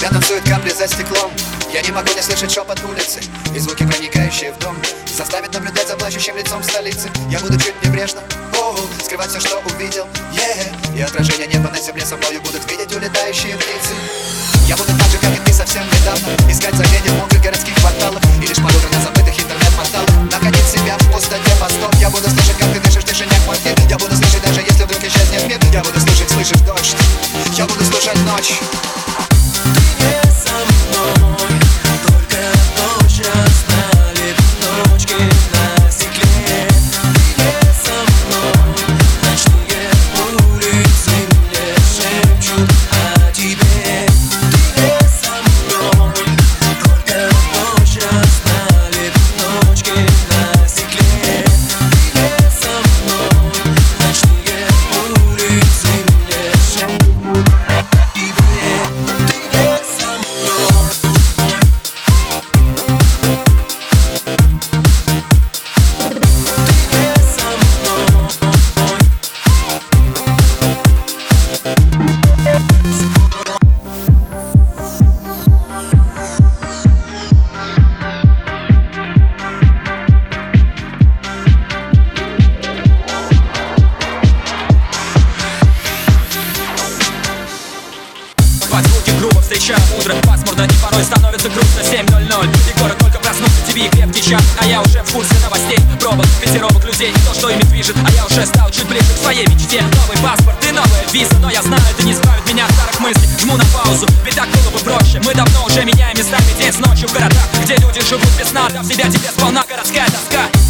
танцуют капли за стеклом. Я не могу не слышать шепот улицы и звуки, проникающие в дом. Заставит наблюдать за плачущим лицом столицы. Я буду чуть небрежно скрывать все, что увидел, и отражение неба на земле со мною будут видеть улетающие птицы. Я буду так же, как и ты совсем недавно, искать заветы в мокрых городских кварталах и лишь под утро на забытых интернет-порталах находить себя в пустоте постов. Я буду слышать, как ты дышишь в тишине квартир. Я буду слышать, даже если вдруг исчезнет мир. Я буду слышать, слышишь дождь. Я буду слушать ночь. Ты не со мной, только ночь оставит ночки на стекле. Ты не со мной, ночные улицы мне шепчут о тебе. Ты не со мной, только ночь оставит ночки на стекле. Ты не со мной, ночные улицы мне шепчут о тебе. Под звуки грубо встречаю утро. Пасмурно и порой становится грустно. 7:00 и город только проснулся. ТВ крепкий час, а я уже в курсе новостей. Пробок, котировок людей, то, что ими движет. А я уже стал чуть ближе к своей мечте. Новый паспорт и новая виза, но я знаю, это не избавит меня от старых мыслей. Жму на паузу, ведь так было бы проще. Мы давно уже меняем местами день с ночью в городах, где люди живут без сна. Дав себя тебе сполна городская тоска.